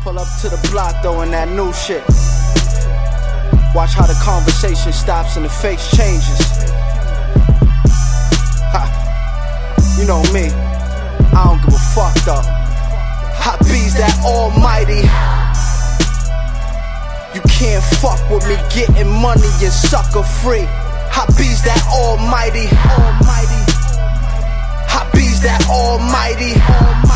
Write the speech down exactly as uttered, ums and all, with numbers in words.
Pull up to the block throwing that new shit. Watch how the conversation stops and the face changes. Ha. You know me, I don't give a fuck though. Hot B's that almighty. You can't fuck with me, getting money and sucker free. Hot B's that almighty. Hot B's that almighty.